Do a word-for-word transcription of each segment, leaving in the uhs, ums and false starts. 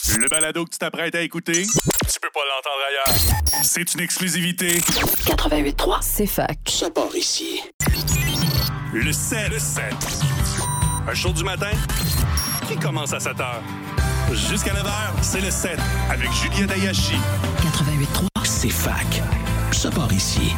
Le balado que tu t'apprêtes à écouter, tu peux pas l'entendre ailleurs. C'est une exclusivité. quatre-vingt-huit point trois, c'est fac. Ça part ici. Le sept. Le sept. Un show du matin qui commence à sept heures. Jusqu'à neuf heures, c'est le sept avec Juliette Ayashi. quatre-vingt-huit point trois, c'est fac. Ça part ici.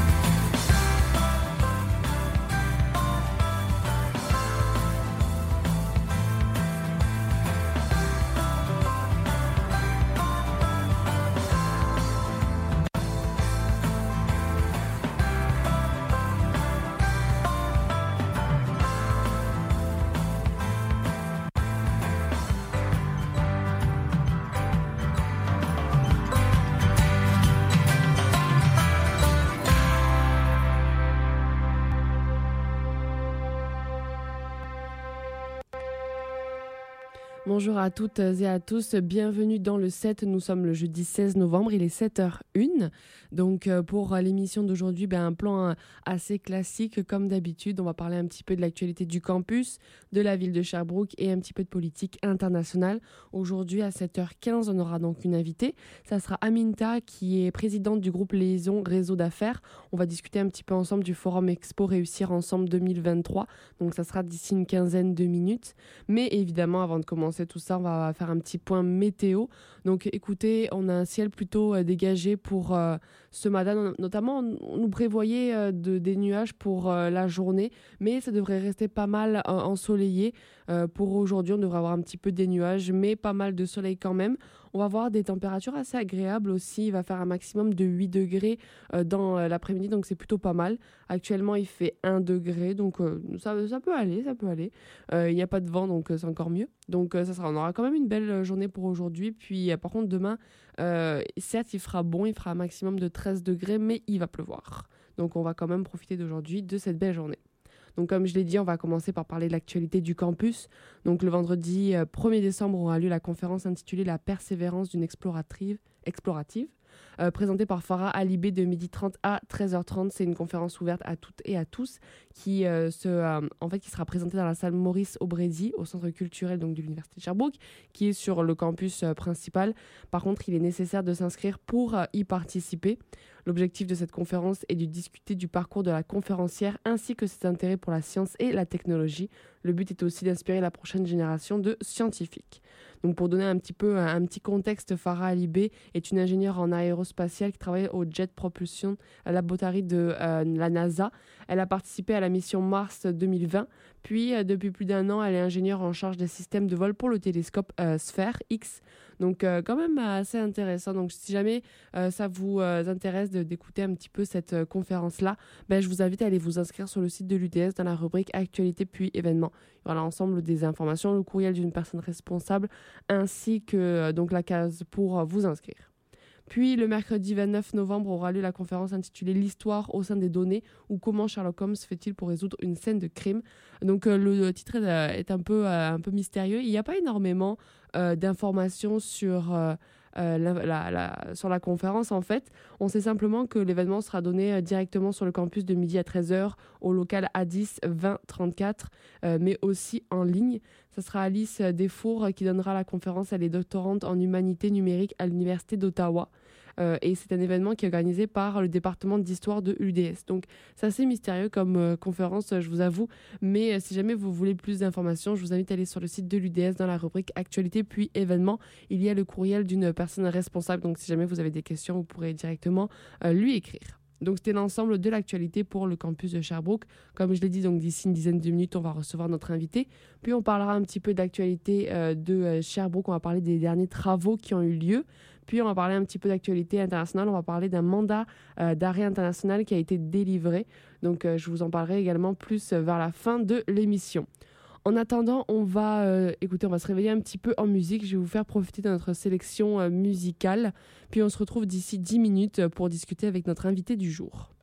Bonjour à toutes et à tous, bienvenue dans le sept, nous sommes le jeudi seize novembre, il est sept heures une. Donc pour l'émission d'aujourd'hui, ben, un plan assez classique comme d'habitude, on va parler un petit peu de l'actualité du campus, de la ville de Sherbrooke et un petit peu de politique internationale. Aujourd'hui à sept heures quinze, on aura donc une invitée, ça sera Aminta qui est présidente du groupe Liaison Réseau d'affaires. On va discuter un petit peu ensemble du forum Expo Réussir Ensemble deux mille vingt-trois, donc ça sera d'ici une quinzaine de minutes. Mais évidemment, avant de commencer tout ça, on va faire un petit point météo. Donc écoutez, on a un ciel plutôt euh, dégagé pour euh, ce matin. Notamment, on nous prévoyait euh, de, des nuages pour euh, la journée, mais ça devrait rester pas mal euh, ensoleillé. Euh, pour aujourd'hui, on devrait avoir un petit peu des nuages, mais pas mal de soleil quand même. On va avoir des températures assez agréables aussi. Il va faire un maximum de huit degrés euh, dans euh, l'après-midi, donc c'est plutôt pas mal. Actuellement, il fait un degré, donc euh, ça, ça peut aller, ça peut aller. Euh, il n'y a pas de vent, donc euh, c'est encore mieux. Donc euh, ça sera, on aura quand même une belle journée pour aujourd'hui. Puis euh, par contre, demain, euh, certes, il fera bon, il fera un maximum de treize degrés, mais il va pleuvoir. Donc on va quand même profiter d'aujourd'hui, de cette belle journée. Donc comme je l'ai dit, on va commencer par parler de l'actualité du campus. Donc le vendredi euh, premier décembre aura lieu la conférence intitulée « La persévérance d'une explorative ». explorative. Euh, présentée par Farah Alibé de midi trente à treize heures trente. C'est une conférence ouverte à toutes et à tous qui, euh, se, euh, en fait, qui sera présentée dans la salle Maurice Aubrédy au centre culturel donc, de l'Université de Sherbrooke, qui est sur le campus euh, principal. Par contre, il est nécessaire de s'inscrire pour euh, y participer. L'objectif de cette conférence est de discuter du parcours de la conférencière ainsi que ses intérêts pour la science et la technologie. Le but est aussi d'inspirer la prochaine génération de scientifiques. Donc pour donner un petit peu un, un petit contexte, Farah Alibé est une ingénieure en aérospatiale qui travaille au Jet Propulsion Laboratory de euh, la NASA. Elle a participé à la mission Mars deux mille vingt. Puis, euh, depuis plus d'un an, elle est ingénieure en charge des systèmes de vol pour le télescope euh, Sphère X. Donc, euh, quand même assez intéressant. Donc, si jamais euh, ça vous euh, intéresse de, d'écouter un petit peu cette euh, conférence-là, ben, je vous invite à aller vous inscrire sur le site de l'U D S dans la rubrique Actualité puis événements. Il y aura l'ensemble des informations, le courriel d'une personne responsable, ainsi que euh, donc, la case pour euh, vous inscrire. Puis le mercredi vingt-neuf novembre aura lieu la conférence intitulée « L'histoire au sein des données » ou « Comment Sherlock Holmes fait-il pour résoudre une scène de crime ?» Donc euh, le titre est, euh, est un, peu, euh, un peu mystérieux. Il n'y a pas énormément euh, d'informations sur, euh, euh, la, la, la, sur la conférence en fait. On sait simplement que l'événement sera donné euh, directement sur le campus de midi à treize heures au local A dix vingt trente-quatre, euh, mais aussi en ligne. Ce sera Alice Desfours qui donnera la conférence. Elle est doctorante en humanité numérique à l'Université d'Ottawa. Euh, et c'est un événement qui est organisé par le département d'histoire de l'U D S. Donc c'est assez mystérieux comme euh, conférence, je vous avoue. Mais euh, si jamais vous voulez plus d'informations, je vous invite à aller sur le site de l'U D S dans la rubrique Actualité puis événements. Il y a le courriel d'une personne responsable. Donc si jamais vous avez des questions, vous pourrez directement euh, lui écrire. Donc c'était l'ensemble de l'actualité pour le campus de Sherbrooke. Comme je l'ai dit, donc d'ici une dizaine de minutes, on va recevoir notre invité. Puis on parlera un petit peu d'actualité euh, de euh, Sherbrooke. On va parler des derniers travaux qui ont eu lieu. Puis on va parler un petit peu d'actualité internationale. On va parler d'un mandat euh, d'arrêt international qui a été délivré. Donc euh, je vous en parlerai également plus vers la fin de l'émission. En attendant, on va, euh, écoutez, on va se réveiller un petit peu en musique. Je vais vous faire profiter de notre sélection euh, musicale. Puis on se retrouve d'ici dix minutes pour discuter avec notre invité du jour.